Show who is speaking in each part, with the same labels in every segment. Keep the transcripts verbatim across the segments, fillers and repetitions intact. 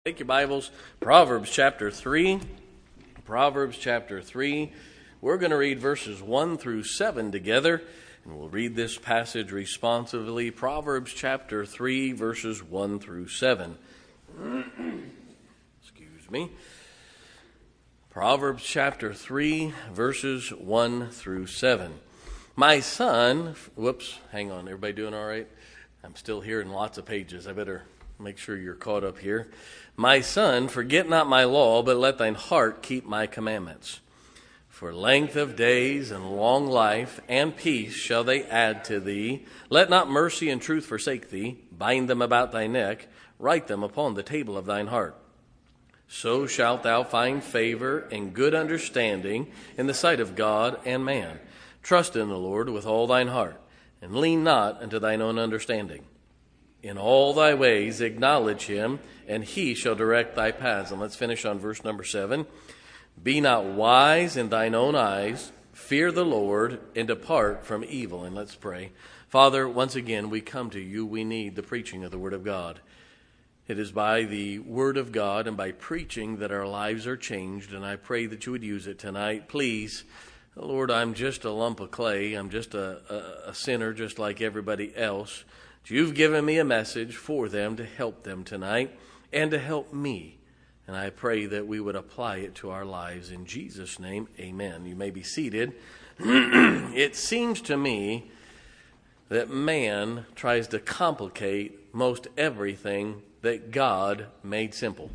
Speaker 1: Take your Bibles, Proverbs chapter three. Proverbs chapter three. We're going to read verses one through seven together, and we'll read this passage responsively. Proverbs chapter three, verses one through seven. Excuse me. Proverbs chapter three, verses one through seven. My son, whoops, hang on, everybody doing all right? I'm still hearing lots of pages. I better make sure you're caught up here. My son, forget not my law, but let thine heart keep my commandments. For length of days and long life and peace shall they add to thee. Let not mercy and truth forsake thee. Bind them about thy neck. Write them upon the table of thine heart. So shalt thou find favor and good understanding in the sight of God and man. Trust in the Lord with all thine heart, and lean not unto thine own understanding. In all thy ways acknowledge him, and he shall direct thy paths. And let's finish on verse number seven. Be not wise in thine own eyes. Fear the Lord, and depart from evil. And let's pray. Father, once again, we come to you. We need the preaching of the Word of God. It is by the Word of God and by preaching that our lives are changed, and I pray that you would use it tonight. Please, Lord, I'm just a lump of clay. I'm just a, a, a sinner just like everybody else. You've given me a message for them to help them tonight and to help me. And I pray that we would apply it to our lives. In Jesus' name, amen. You may be seated. It seems to me that man tries to complicate most everything that God made simple.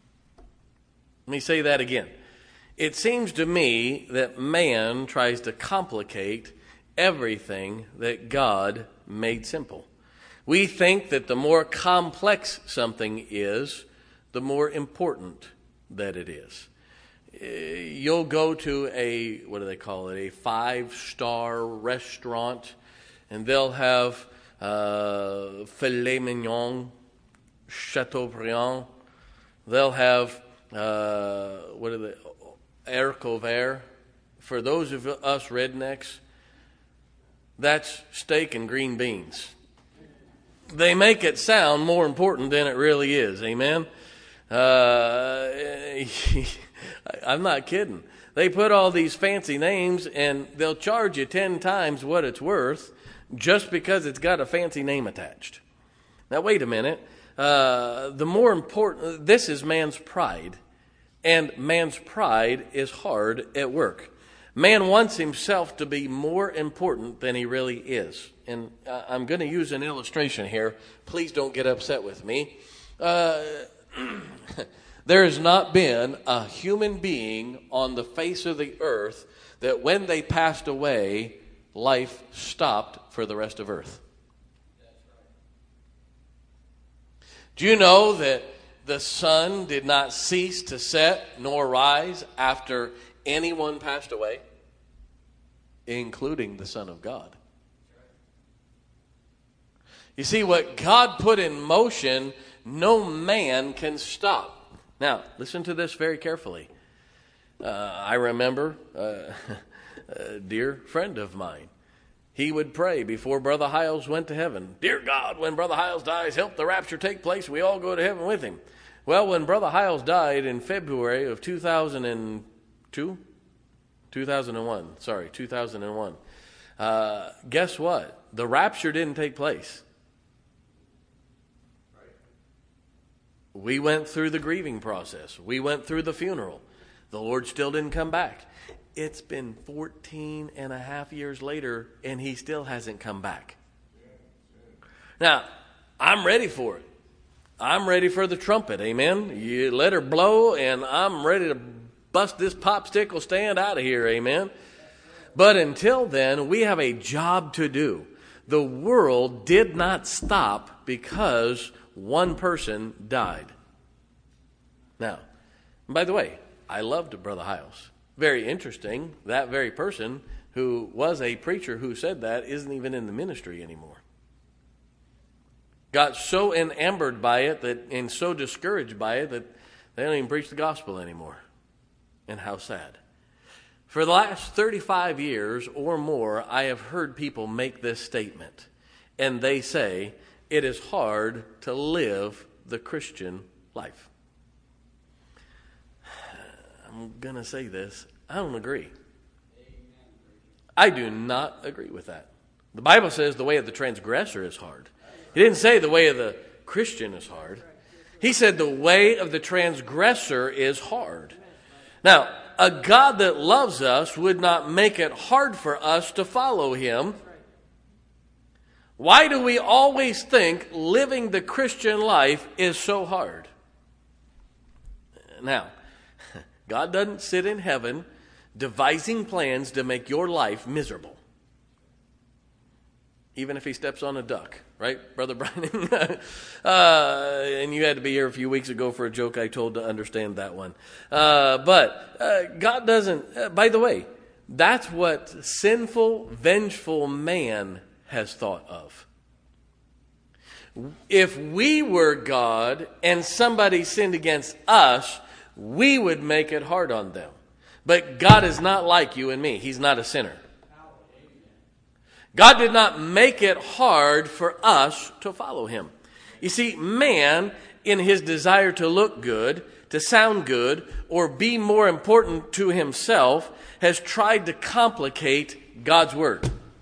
Speaker 1: Let me say that again. It seems to me that man tries to complicate everything that God made simple. We think that the more complex something is, the more important that it is. You'll go to a, what do they call it, a five-star restaurant, and they'll have uh, filet mignon, Chateaubriand. They'll have, uh, what are they, haricot vert. For those of us rednecks, that's steak and green beans. They make it sound more important than it really is. Amen? Uh, I'm not kidding. They put all these fancy names and they'll charge you ten times what it's worth just because it's got a fancy name attached. Now, wait a minute. Uh, the more important, this is man's pride. And man's pride is hard at work. Man wants himself to be more important than he really is. And I'm going to use an illustration here. Please don't get upset with me. Uh, there has not been a human being on the face of the earth that when they passed away, life stopped for the rest of earth. Do you know that the sun did not cease to set nor rise after anyone passed away, including the Son of God? You see, what God put in motion, no man can stop. Now, listen to this very carefully. Uh, I remember uh, a dear friend of mine. He would pray before Brother Hiles went to heaven. Dear God, when Brother Hiles dies, help the rapture take place. We all go to heaven with him. Well, when Brother Hiles died in February of two thousand two, two thousand one, sorry, two thousand one, uh, guess what? The rapture didn't take place. We went through the grieving process. We went through the funeral. The Lord still didn't come back. It's been fourteen and a half years later, and he still hasn't come back. Now, I'm ready for it. I'm ready for the trumpet, amen? You let her blow, and I'm ready to bust this popsicle stand out of here, amen? But until then, we have a job to do. The world did not stop because one person died. Now, by the way, I loved Brother Hiles. Very interesting. That very person who was a preacher who said that isn't even in the ministry anymore. Got so enamored by it that and so discouraged by it that they don't even preach the gospel anymore. And how sad. For the last thirty-five years or more, I have heard people make this statement. And they say, it is hard to live the Christian life. I'm going to say this. I don't agree. I do not agree with that. The Bible says the way of the transgressor is hard. He didn't say the way of the Christian is hard. He said the way of the transgressor is hard. Now, a God that loves us would not make it hard for us to follow him. Why do we always think living the Christian life is so hard? Now, God doesn't sit in heaven devising plans to make your life miserable. Even if he steps on a duck, right, Brother Brian? uh, and you had to be here a few weeks ago for a joke I told to understand that one. Uh, but uh, God doesn't, uh, by the way, that's what sinful, vengeful man has thought of. If we were God and somebody sinned against us, we would make it hard on them. But God is not like you and me. He's not a sinner. God did not make it hard for us to follow him. You see, man, in his desire to look good, to sound good, or be more important to himself, has tried to complicate God's word.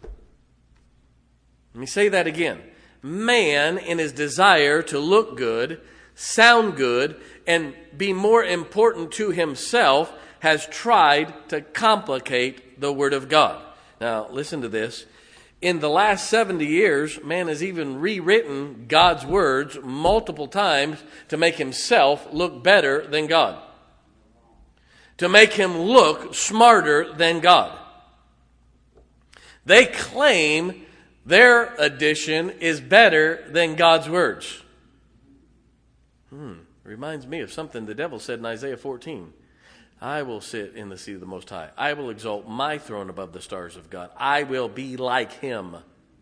Speaker 1: Let me say that again. Man, in his desire to look good, sound good, and be more important to himself, has tried to complicate the word of God. Now, listen to this. In the last seventy years, man has even rewritten God's words multiple times to make himself look better than God. To make him look smarter than God. They claim their edition is better than God's words. Hmm, reminds me of something the devil said in Isaiah fourteen. I will sit in the seat of the Most High. I will exalt my throne above the stars of God. I will be like him.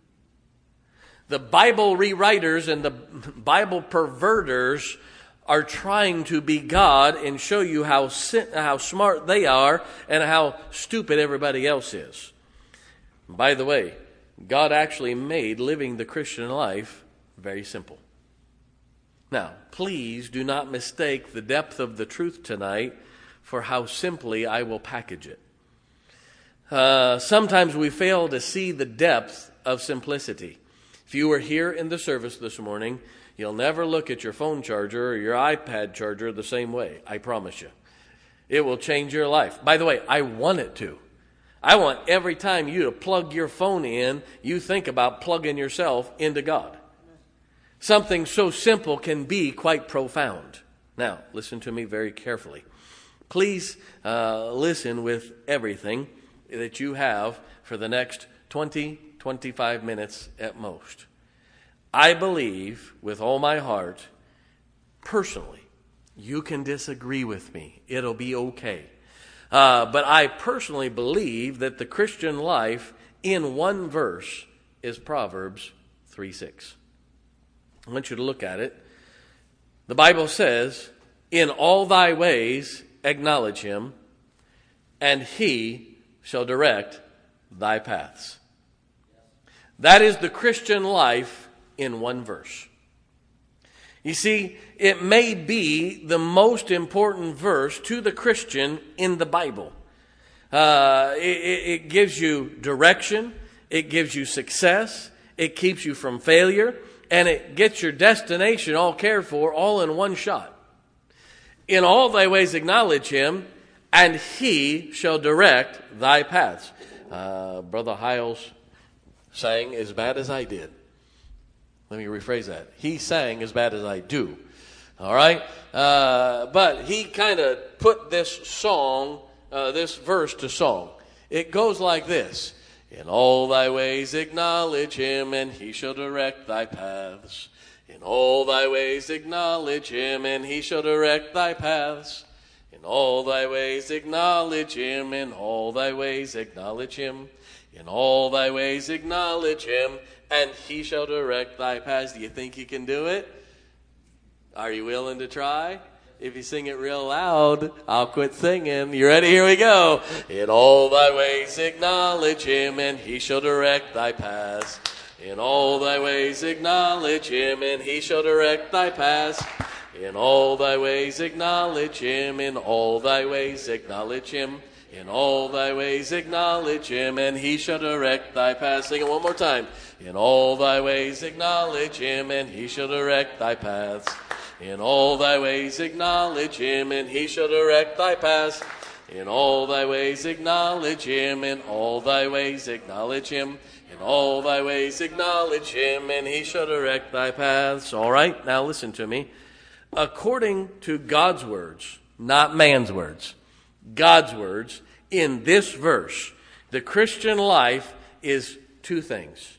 Speaker 1: The Bible rewriters and the Bible perverters are trying to be God and show you how how smart they are and how stupid everybody else is. By the way, God actually made living the Christian life very simple. Now, please do not mistake the depth of the truth tonight for how simply I will package it. Uh, sometimes we fail to see the depth of simplicity. If you were here in the service this morning, you'll never look at your phone charger or your iPad charger the same way, I promise you. It will change your life. By the way, I want it to. I want every time you to plug your phone in, you think about plugging yourself into God. Something so simple can be quite profound. Now, listen to me very carefully. Please uh, listen with everything that you have for the next twenty, twenty-five minutes at most. I believe with all my heart, personally, you can disagree with me. It'll be okay. Uh, but I personally believe that the Christian life in one verse is Proverbs three six. I want you to look at it. The Bible says, in all thy ways acknowledge him, and he shall direct thy paths. That is the Christian life in one verse. You see, it may be the most important verse to the Christian in the Bible. Uh, it, it gives you direction, it gives you success, it keeps you from failure, and it gets your destination all cared for, all in one shot. In all thy ways acknowledge him, and he shall direct thy paths. Uh, Brother Hiles sang as bad as I did. Let me rephrase that. He sang as bad as I do. All right? Uh, but he kind of put this song, uh, this verse to song. It goes like this. In all thy ways acknowledge him, and he shall direct thy paths. In all thy ways acknowledge him, and he shall direct thy paths. In all thy ways acknowledge him, in all thy ways acknowledge him. In all thy ways acknowledge him, and he shall direct thy paths. Do you think you can do it? Are you willing to try? If you sing it real loud, I'll quit singing. You ready? Here we go. In all thy ways acknowledge him, and he shall direct thy paths. In all thy ways acknowledge him, and he shall direct thy paths. In all thy ways acknowledge him. In all thy ways acknowledge him. In all thy ways acknowledge him, and he shall direct thy path. Sing it one more time. In all thy ways acknowledge him, and he shall direct thy paths. In all thy ways acknowledge him, and he shall direct thy paths. In all thy ways acknowledge him, in all thy ways acknowledge him. In all thy ways acknowledge him, and he shall direct thy paths. All right, now listen to me. According to God's words, not man's words, God's words, in this verse, the Christian life is two things.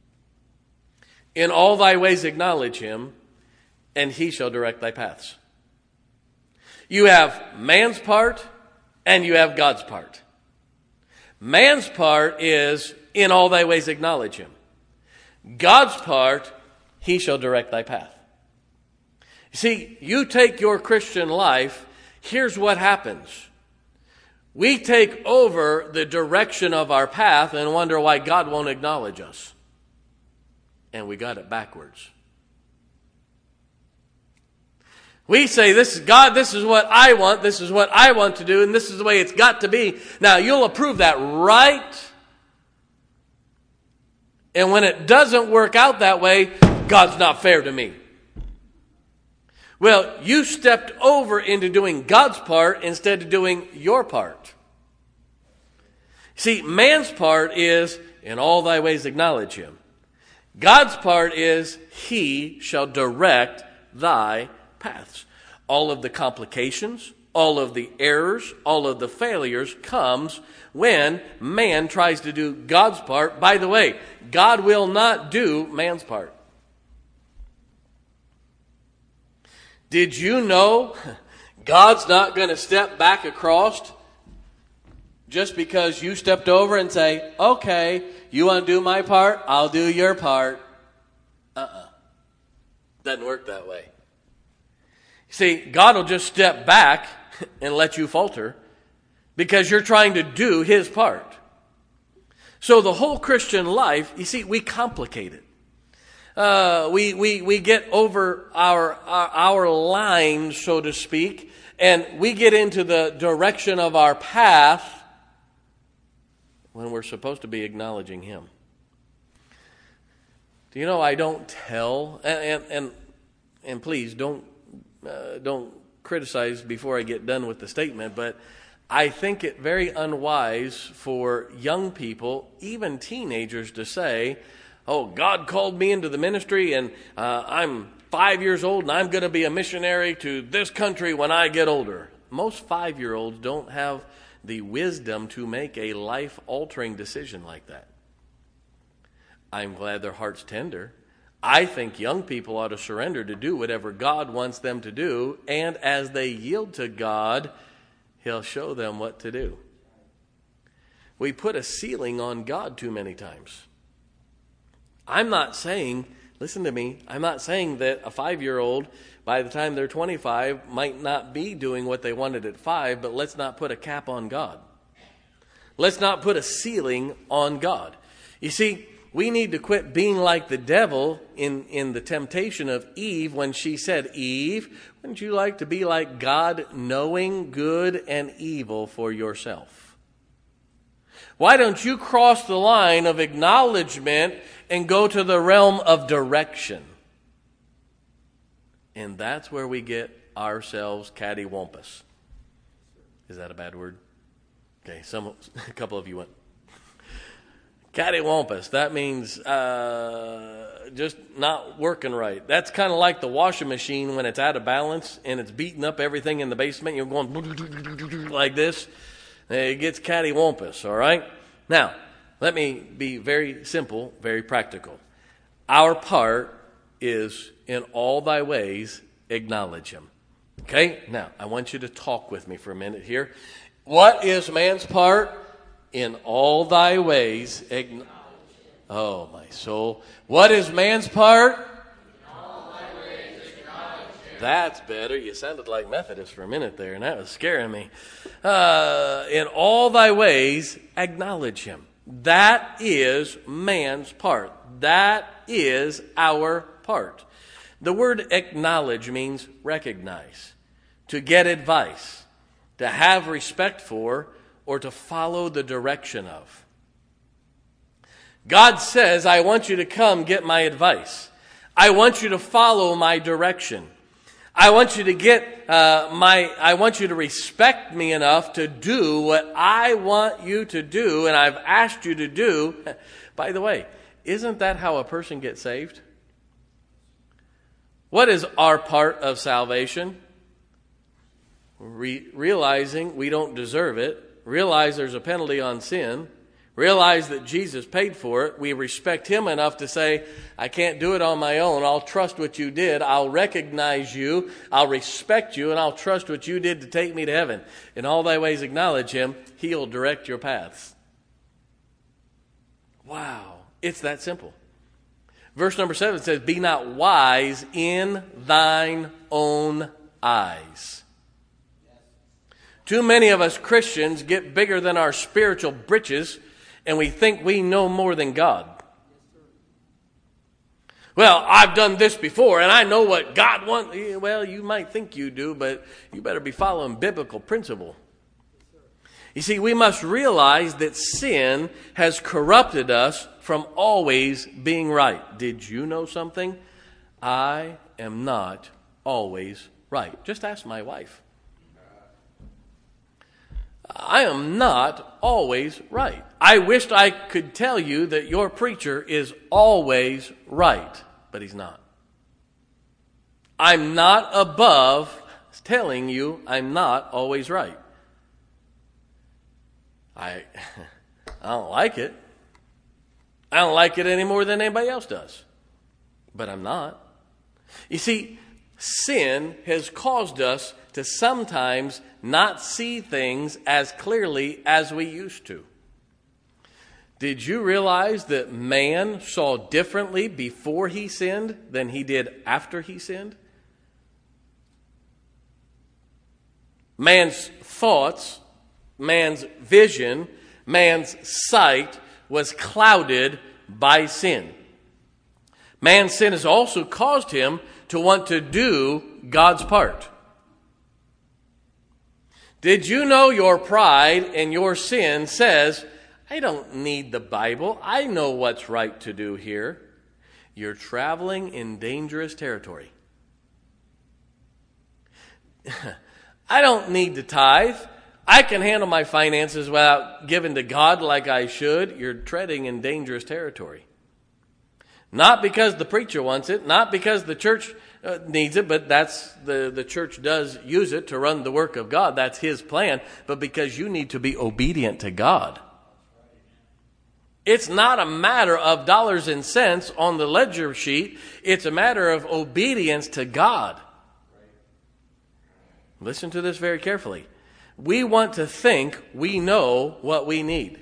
Speaker 1: In all thy ways acknowledge him, and he shall direct thy paths. You have man's part, and you have God's part. Man's part is, in all thy ways acknowledge him. God's part, he shall direct thy path. See, you take your Christian life, here's what happens. We take over the direction of our path and wonder why God won't acknowledge us. And we got it backwards. We say, "This is God, this is what I want, this is what I want to do, and this is the way it's got to be." Now, you'll approve that, right? And when it doesn't work out that way, God's not fair to me. Well, you stepped over into doing God's part instead of doing your part. See, man's part is, in all thy ways acknowledge him. God's part is, he shall direct thy paths. All of the complications, all of the errors, all of the failures comes when man tries to do God's part. By the way, God will not do man's part. Did you know God's not going to step back across just because you stepped over and say, "Okay, you want to do my part? I'll do your part." Uh-uh. Doesn't work that way. See, God will just step back and let you falter because you're trying to do his part. So the whole Christian life, you see, we complicate it. Uh, we, we, we get over our, our, our line, so to speak, and we get into the direction of our path when we're supposed to be acknowledging him. Do you know, I don't tell, and, and, and, and please don't, uh, don't criticize before I get done with the statement, but I think it very unwise for young people, even teenagers, to say, "Oh, God called me into the ministry and uh, I'm five years old and I'm going to be a missionary to this country when I get older." Most five-year-olds don't have the wisdom to make a life-altering decision like that. I'm glad their heart's tender. I think young people ought to surrender to do whatever God wants them to do, and as they yield to God, he'll show them what to do. We put a ceiling on God too many times. I'm not saying, listen to me, I'm not saying that a five-year-old, by the time they're twenty-five, might not be doing what they wanted at five, but let's not put a cap on God. Let's not put a ceiling on God. You see, we need to quit being like the devil in, in the temptation of Eve when she said, "Eve, wouldn't you like to be like God, knowing good and evil for yourself?" Why don't you cross the line of acknowledgement and go to the realm of direction? And that's where we get ourselves cattywampus. Is that a bad word? Okay, some a couple of you went. Cattywampus, that means uh, just not working right. That's kind of like the washing machine when it's out of balance and it's beating up everything in the basement. You're going like this. It gets cattywampus, all right? Now, let me be very simple, very practical. Our part is, in all thy ways, acknowledge him. Okay? Now, I want you to talk with me for a minute here. What is man's part? In all thy ways, acknowledge him. Oh, my soul. What is man's part? In all thy ways, acknowledge him. That's better. You sounded like Methodist for a minute there, and that was scaring me. Uh, in all thy ways, acknowledge him. That is man's part. That is our part. The word acknowledge means recognize, to get advice, to have respect for, or to follow the direction of. God says, I want you to come get my advice. I want you to follow my direction. I want you to get uh, my, I want you to respect me enough to do what I want you to do and I've asked you to do. By the way, isn't that how a person gets saved? What is our part of salvation? Re- realizing we don't deserve it. Realize there's a penalty on sin. Realize that Jesus paid for it. We respect him enough to say, I can't do it on my own. I'll trust what you did. I'll recognize you. I'll respect you. And I'll trust what you did to take me to heaven. In all thy ways acknowledge him. He'll direct your paths. Wow. It's that simple. Verse number seven says, be not wise in thine own eyes. Too many of us Christians get bigger than our spiritual britches, and we think we know more than God. Well, I've done this before, and I know what God wants. Well, you might think you do, but you better be following biblical principle. You see, we must realize that sin has corrupted us from always being right. Did you know something? I am not always right. Just ask my wife. I am not always right. I wished I could tell you that your preacher is always right, but he's not. I'm not above telling you I'm not always right. I, I don't like it. I don't like it any more than anybody else does. But I'm not. You see, sin has caused us to sometimes not see things as clearly as we used to. Did you realize that man saw differently before he sinned than he did after he sinned? Man's thoughts, man's vision, man's sight was clouded by sin. Man's sin has also caused him to want to do God's part. Did you know your pride and your sin says, I don't need the Bible. I know what's right to do here. You're traveling in dangerous territory. I don't need to tithe. I can handle my finances without giving to God like I should. You're treading in dangerous territory. Not because the preacher wants it, not because the church uh, needs it, but that's the, the church does use it to run the work of God. That's his plan, but because you need to be obedient to God. It's not a matter of dollars and cents on the ledger sheet. It's a matter of obedience to God. Listen to this very carefully. We want to think we know what we need.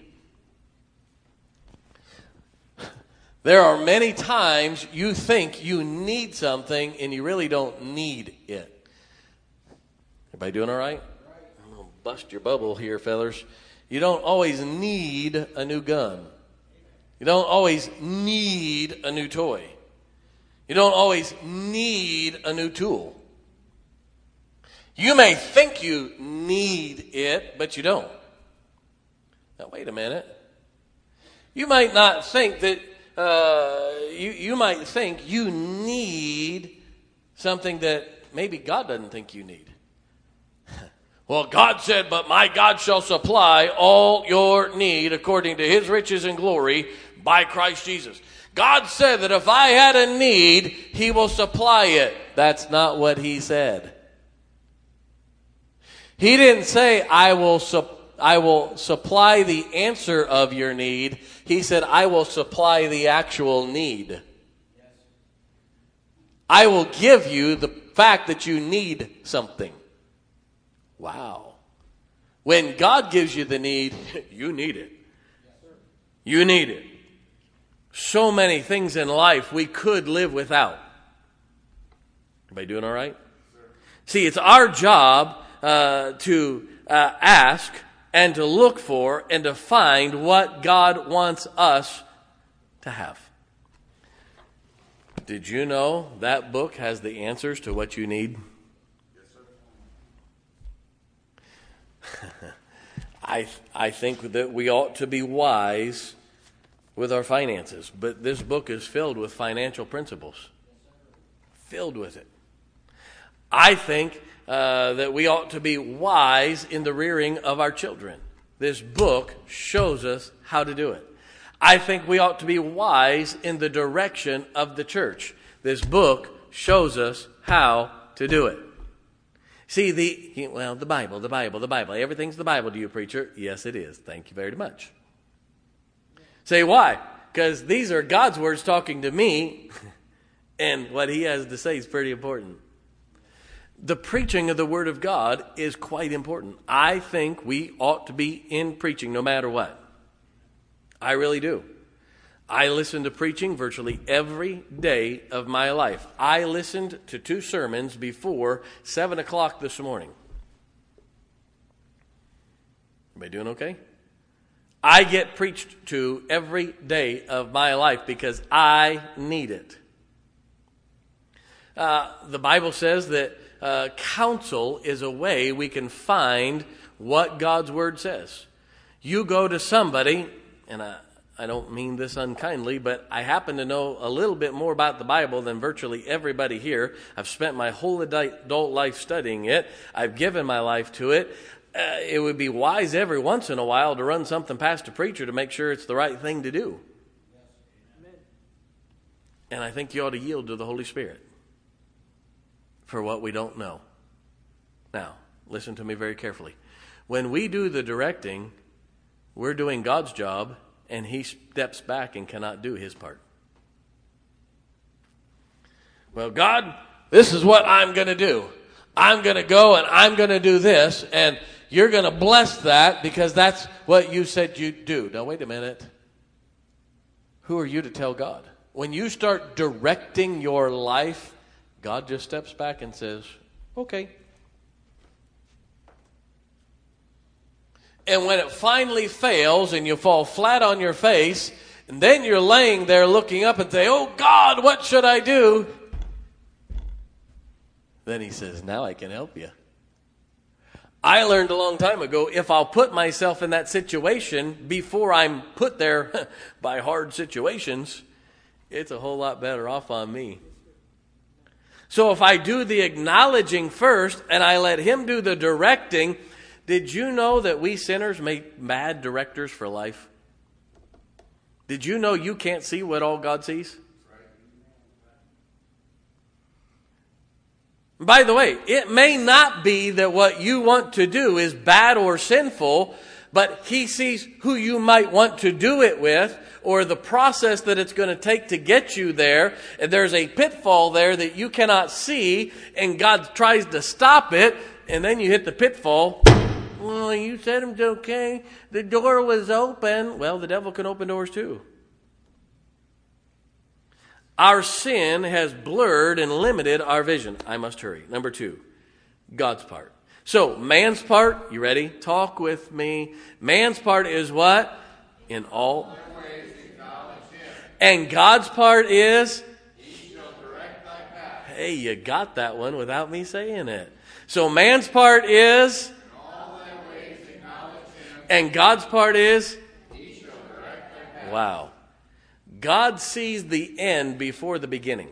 Speaker 1: There are many times you think you need something and you really don't need it. Everybody doing all right? I'm going to bust your bubble here, fellas. You don't always need a new gun. You don't always need a new toy. You don't always need a new tool. You may think you need it, but you don't. Now, wait a minute. You might not think that, uh, you, you might think you need something that maybe God doesn't think you need. Well, God said, but my God shall supply all your need according to his riches and glory by Christ Jesus. God said that if I had a need, he will supply it. That's not what he said. He didn't say, I will, su- I will supply the answer of your need. He said, I will supply the actual need. I will give you the fact that you need something. Wow. When God gives you the need, you need it. You need it. So many things in life we could live without. Everybody doing all right? See, it's our job uh, to uh, ask and to look for and to find what God wants us to have. Did you know that book has the answers to what you need? I I think that we ought to be wise with our finances, but this book is filled with financial principles. Filled with it. I think uh, that we ought to be wise in the rearing of our children. This book shows us how to do it. I think we ought to be wise in the direction of the church. This book shows us how to do it. See, the well, the Bible, the Bible, the Bible. Everything's the Bible to you, preacher. Yes, it is. Thank you very much. Say, why? Because these are God's words talking to me, and what he has to say is pretty important. The preaching of the Word of God is quite important. I think we ought to be in preaching no matter what. I really do. I listen to preaching virtually every day of my life. I listened to two sermons before seven o'clock this morning. Everybody doing okay? I get preached to every day of my life because I need it. Uh, the Bible says that uh, counsel is a way we can find what God's Word says. You go to somebody, and I, I don't mean this unkindly, but I happen to know a little bit more about the Bible than virtually everybody here. I've spent my whole adult life studying it. I've given my life to it. Uh, it would be wise every once in a while to run something past a preacher to make sure it's the right thing to do. And I think you ought to yield to the Holy Spirit for what we don't know. Now, listen to me very carefully. When we do the directing, we're doing God's job, and he steps back and cannot do his part. Well, God, this is what I'm going to do. I'm going to go and I'm going to do this, and you're going to bless that because that's what you said you'd do. Now, wait a minute. Who are you to tell God? When you start directing your life, God just steps back and says, okay. And when it finally fails and you fall flat on your face, and then you're laying there looking up and say, oh God, what should I do? Then he says, now I can help you. I learned a long time ago, if I'll put myself in that situation before I'm put there by hard situations, it's a whole lot better off on me. So if I do the acknowledging first and I let him do the directing, did you know that we sinners make bad directors for life? Did you know you can't see what all God sees? By the way, it may not be that what you want to do is bad or sinful, but he sees who you might want to do it with, or the process that it's going to take to get you there. And there's a pitfall there that you cannot see, and God tries to stop it, and then you hit the pitfall. Well, you said it was okay. The door was open. Well, the devil can open doors too. Our sin has blurred and limited our vision. I must hurry. Number two, God's part. So, man's part, you ready? Talk with me. Man's part is what? In all. And God's part is? He shall direct thy path. Hey, you got that one without me saying it. So, man's part is? In all thy ways acknowledge him. And God's part is? He shall direct thy path. Wow. God sees the end before the beginning.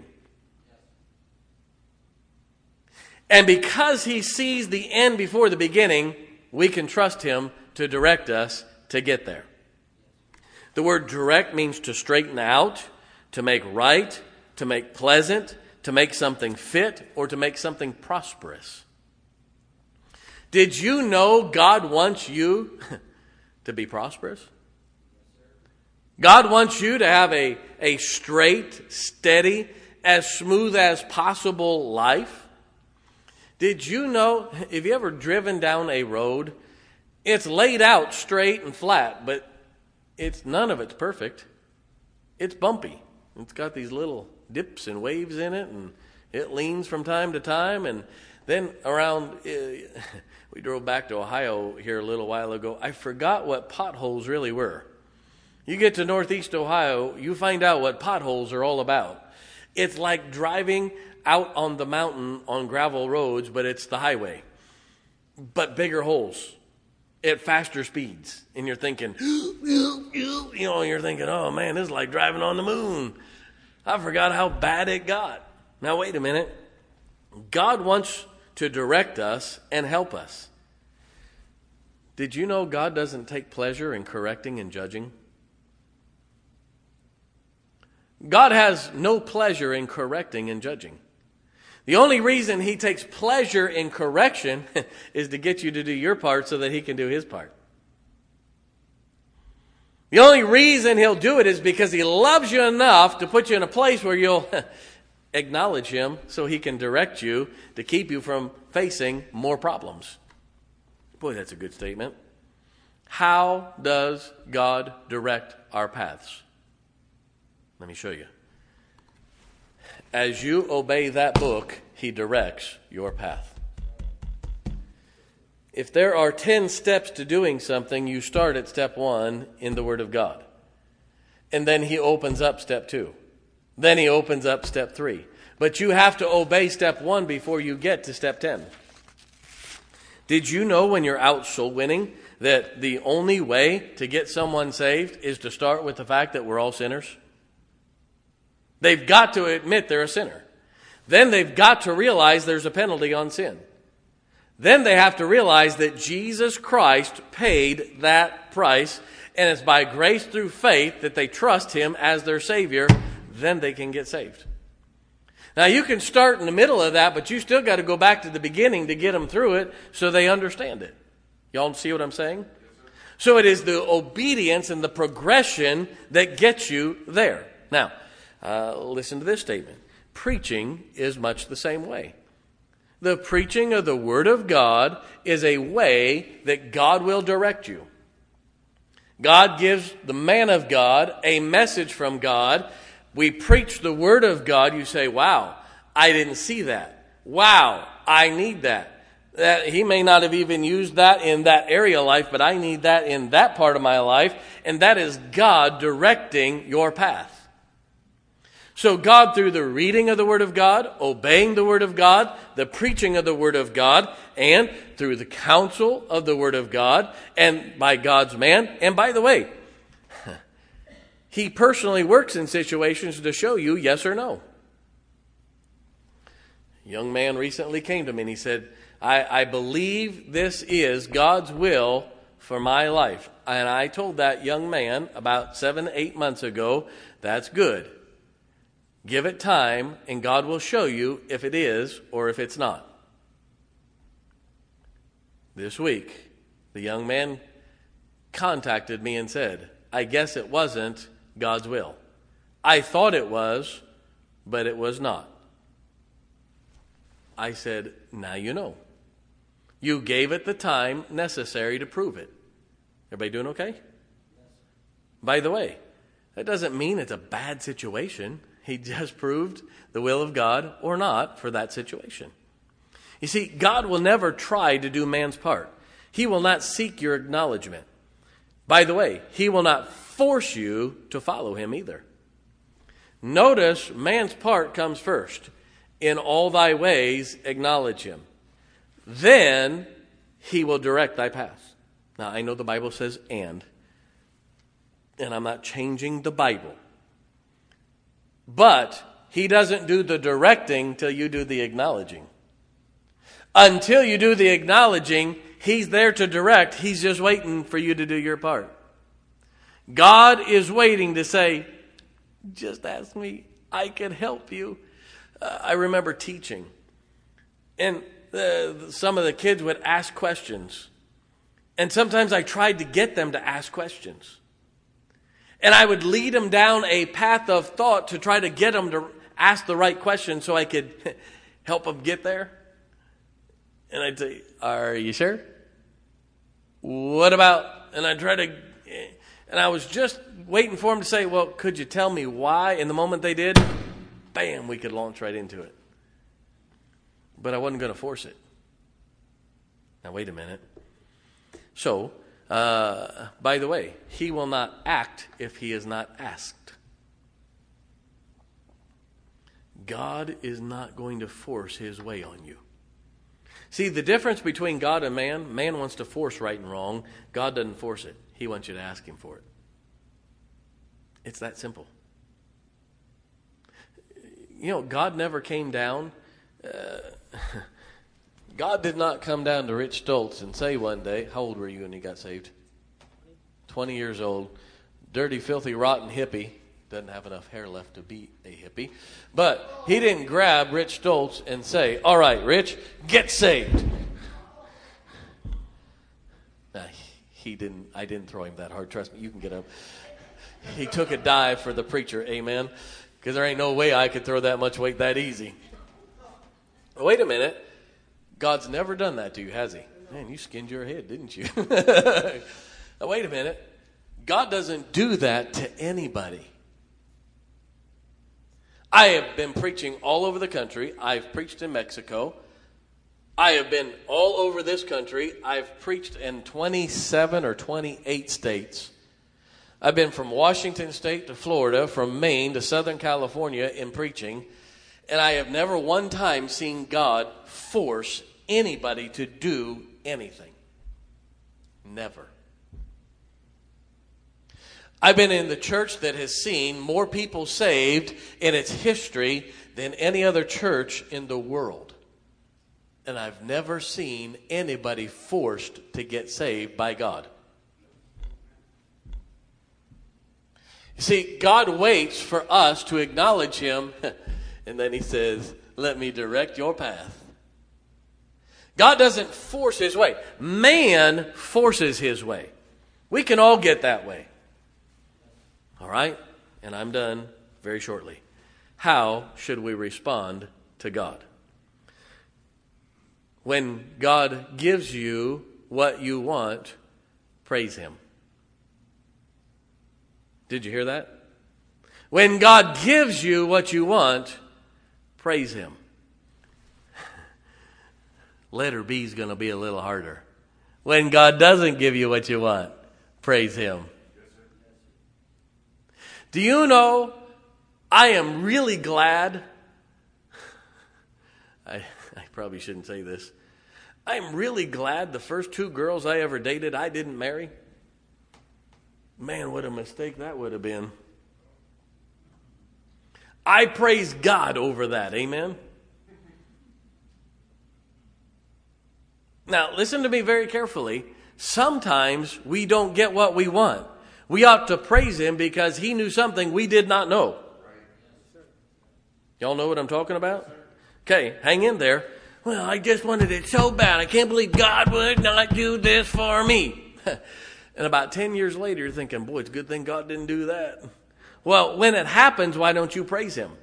Speaker 1: And because he sees the end before the beginning, we can trust him to direct us to get there. The word direct means to straighten out, to make right, to make pleasant, to make something fit, or to make something prosperous. Did you know God wants you to be prosperous? God wants you to have a, a straight, steady, as smooth as possible life. Did you know, have you ever driven down a road? It's laid out straight and flat, but it's none of it's perfect. It's bumpy. It's got these little dips and waves in it, and it leans from time to time. And then around, uh, we drove back to Ohio here a little while ago. I forgot what potholes really were. You get to Northeast Ohio, you find out what potholes are all about. It's like driving out on the mountain on gravel roads, but it's the highway. But bigger holes at faster speeds. And you're thinking, you know, you're thinking, oh man, this is like driving on the moon. I forgot how bad it got. Now, wait a minute. God wants to direct us and help us. Did you know God doesn't take pleasure in correcting and judging? God has no pleasure in correcting and judging. The only reason he takes pleasure in correction is to get you to do your part so that he can do his part. The only reason he'll do it is because he loves you enough to put you in a place where you'll acknowledge him so he can direct you to keep you from facing more problems. Boy, that's a good statement. How does God direct our paths? Let me show you. As you obey that book, he directs your path. If there are ten steps to doing something, you start at step one in the Word of God. And then he opens up step two. Then he opens up step three. But you have to obey step one before you get to step ten. Did you know when you're out soul winning that the only way to get someone saved is to start with the fact that we're all sinners? They've got to admit they're a sinner. Then they've got to realize there's a penalty on sin. Then they have to realize that Jesus Christ paid that price, and it's by grace through faith that they trust him as their Savior. Then they can get saved. Now, you can start in the middle of that, but you still got to go back to the beginning to get them through it so they understand it. Y'all see what I'm saying? So it is the obedience and the progression that gets you there. Now, uh, listen to this statement. Preaching is much the same way. The preaching of the Word of God is a way that God will direct you. God gives the man of God a message from God. We preach the Word of God. You say, wow, I didn't see that. Wow, I need that. That he may not have even used that in that area of life, but I need that in that part of my life. And that is God directing your path. So God, through the reading of the Word of God, obeying the Word of God, the preaching of the Word of God, and through the counsel of the Word of God, and by God's man. And by the way, he personally works in situations to show you yes or no. A young man recently came to me and he said, I, I believe this is God's will for my life. And I told that young man about seven, eight months ago, that's good. Give it time, and God will show you if it is or if it's not. This week, the young man contacted me and said, I guess it wasn't God's will. I thought it was, but it was not. I said, now you know. You gave it the time necessary to prove it. Everybody doing okay? Yes. By the way, that doesn't mean it's a bad situation. He just proved the will of God or not for that situation. You see, God will never try to do man's part. He will not seek your acknowledgement. By the way, he will not force you to follow him either. Notice man's part comes first. In all thy ways acknowledge him. Then he will direct thy path. Now, I know the Bible says and. And I'm not changing the Bible. But he doesn't do the directing till you do the acknowledging. Until you do the acknowledging, he's there to direct. He's just waiting for you to do your part. God is waiting to say, just ask me. I can help you. Uh, I remember teaching. And uh, some of the kids would ask questions. And sometimes I tried to get them to ask questions. And I would lead them down a path of thought to try to get them to ask the right question so I could help them get there. And I'd say, are you sure? What about, and I'd try to, and I was just waiting for them to say, well, could you tell me why? And the moment they did, bam, we could launch right into it. But I wasn't going to force it. Now, wait a minute. So, Uh, by the way, he will not act if he is not asked. God is not going to force his way on you. See, the difference between God and man, man wants to force right and wrong. God doesn't force it. He wants you to ask him for it. It's that simple. You know, God never came down. Uh, God did not come down to Rich Stoltz and say one day, how old were you when you got saved? twenty years old. Dirty, filthy, rotten hippie. Doesn't have enough hair left to be a hippie. But he didn't grab Rich Stoltz and say, all right, Rich, get saved. Nah, he didn't. I didn't throw him that hard. Trust me, you can get up. He took a dive for the preacher, amen, because there ain't no way I could throw that much weight that easy. Wait a minute. God's never done that to you, has he? Man, you skinned your head, didn't you? Now, wait a minute. God doesn't do that to anybody. I have been preaching all over the country. I've preached in Mexico. I have been all over this country. I've preached in twenty-seven or twenty-eight states. I've been from Washington State to Florida, from Maine to Southern California in preaching. And I have never one time seen God force anybody to do anything. Never. I've been in the church that has seen more people saved in its history than any other church in the world. And I've never seen anybody forced to get saved by God. You see, God waits for us to acknowledge him, and then he says, let me direct your path. God doesn't force his way. Man forces his way. We can all get that way. All right? And I'm done very shortly. How should we respond to God? When God gives you what you want, praise him. Did you hear that? When God gives you what you want, praise him. Letter B is going to be a little harder. When God doesn't give you what you want, praise him. Do you know, I am really glad, I, I probably shouldn't say this, I'm really glad the first two girls I ever dated I didn't marry. Man, what a mistake that would have been. I praise God over that, amen? Now, listen to me very carefully. Sometimes we don't get what we want. We ought to praise him because he knew something we did not know. Y'all know what I'm talking about? Okay, hang in there. Well, I just wanted it so bad. I can't believe God would not do this for me. And about ten years later, you're thinking, boy, it's a good thing God didn't do that. Well, when it happens, why don't you praise him?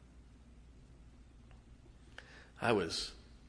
Speaker 1: I was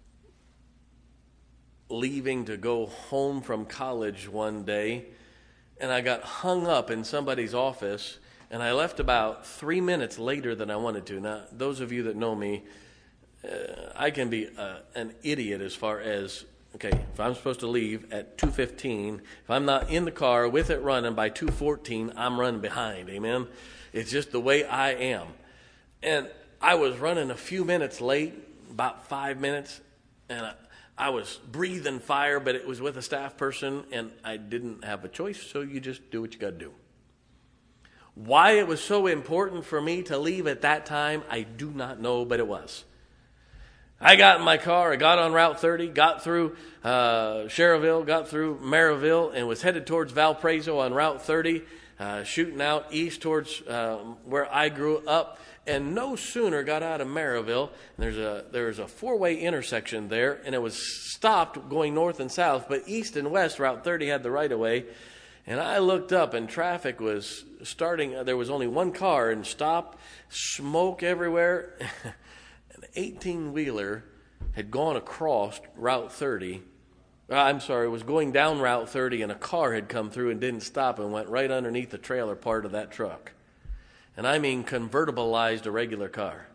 Speaker 1: leaving to go home from college one day, and I got hung up in somebody's office, and I left about three minutes later than I wanted to. Now, those of you that know me, uh, I can be uh, an idiot as far as, okay, if I'm supposed to leave at two fifteen, if I'm not in the car with it running by two fourteen, I'm running behind, amen? It's just the way I am. And I was running a few minutes late, about five minutes, and I, I was breathing fire, but it was with a staff person, and I didn't have a choice, so you just do what you got to do. Why it was so important for me to leave at that time, I do not know, but it was. I got in my car, I got on Route thirty, got through uh, Cherville, got through Maryville, and was headed towards Valparaiso on Route thirty, uh, shooting out east towards uh, where I grew up. And no sooner got out of Maryville, there's a there's a four-way intersection there, and it was stopped going north and south, but east and west, Route thirty had the right-of-way. And I looked up, and traffic was starting. There was only one car, and stopped, smoke everywhere. An eighteen-wheeler had gone across Route thirty. I'm sorry, was going down Route thirty, and a car had come through and didn't stop and went right underneath the trailer part of that truck. And I mean convertibilized a regular car.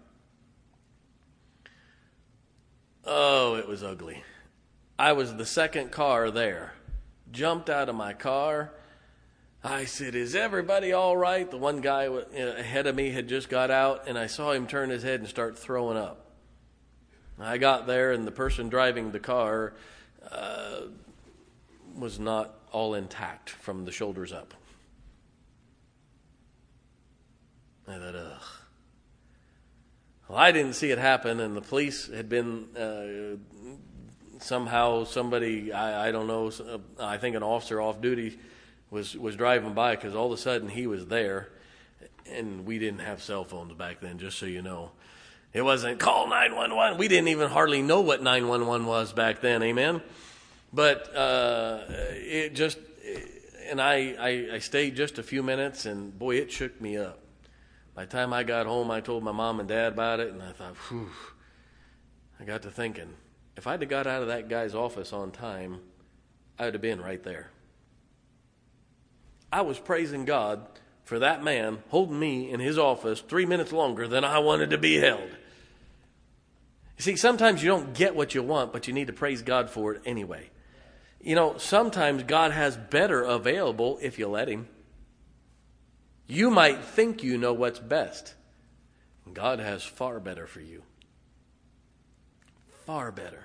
Speaker 1: Oh, it was ugly. I was the second car there. Jumped out of my car. I said, is everybody all right? The one guy ahead of me had just got out, and I saw him turn his head and start throwing up. I got there, and the person driving the car uh, was not all intact from the shoulders up. I thought, ugh. Well, I didn't see it happen, and the police had been uh, somehow somebody, I, I don't know, I think an officer off duty was, was driving by, because all of a sudden he was there, and we didn't have cell phones back then, just so you know. It wasn't call nine one one. We didn't even hardly know what nine one one was back then, amen? But uh, it just, and I, I, I stayed just a few minutes, and boy, it shook me up. By the time I got home, I told my mom and dad about it, and I thought, whew. I got to thinking, if I'd have got out of that guy's office on time, I would have been right there. I was praising God for that man holding me in his office three minutes longer than I wanted to be held. You see, sometimes you don't get what you want, but you need to praise God for it anyway. You know, sometimes God has better available if you let him. You might think you know what's best. God has far better for you. Far better.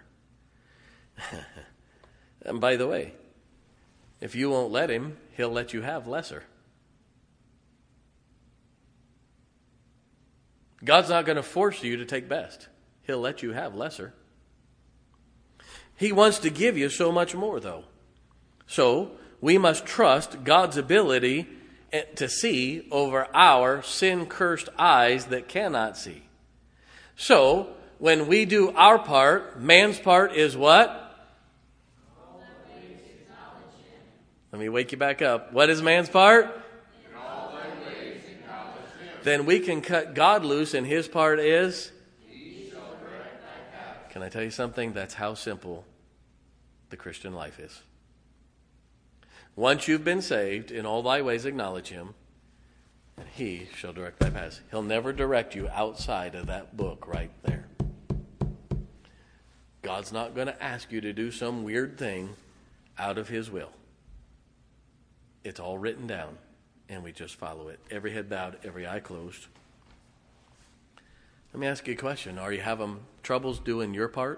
Speaker 1: And by the way, if you won't let him, he'll let you have lesser. God's not going to force you to take best. He'll let you have lesser. He wants to give you so much more, though. So, we must trust God's ability to see over our sin-cursed eyes that cannot see. So, when we do our part, man's part is what? Let me wake you back up. What is man's part? In all thy ways acknowledge him. Then we can cut God loose, and his part is? He shall direct thy path. Can I tell you something? That's how simple the Christian life is. Once you've been saved, in all thy ways acknowledge him, and he shall direct thy paths. He'll never direct you outside of that book right there. God's not going to ask you to do some weird thing out of his will. It's all written down, and we just follow it. Every head bowed, every eye closed. Let me ask you a question. Are you having troubles doing your part?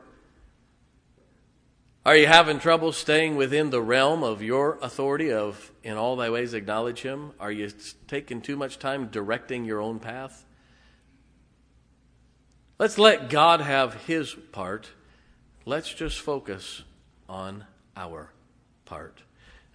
Speaker 1: Are you having trouble staying within the realm of your authority of, in all thy ways acknowledge him? Are you taking too much time directing your own path? Let's let God have his part. Let's just focus on our part.